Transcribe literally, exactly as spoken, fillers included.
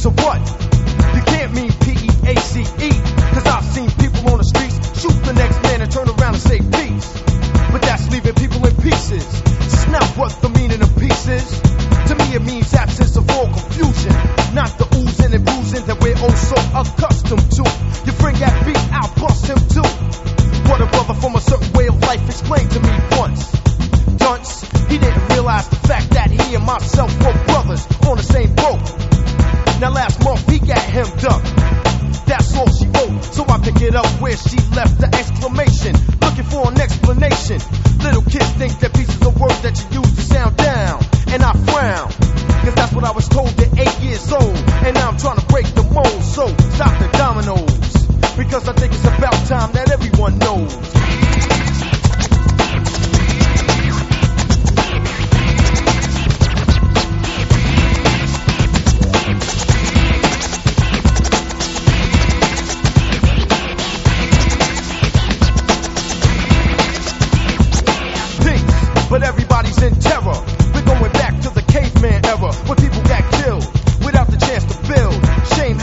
So what? You can't mean P E A C E, cause I've seen people on the streets shoot the next man and turn around and say peace. But that's leaving people in pieces. It's not what the meaning of peace is. To me it means absence of all confusion, not the oozing and bruising that we're oh so accustomed to. Your friend got beat, I'll bust him too. What a brother from a certain way of life explained to me once. Dunce, he didn't realize the fact that he and myself were brothers on the same boat. Now last month he got hemmed up, that's all she wrote. So I pick it up where she left the exclamation, looking for an explanation. Little kids think that pieces of words that you use to sound down, and I frown, cause that's what I was told at eight years old. And now I'm trying to break the mold, so stop the dominoes, because I think it's about time that everyone knows.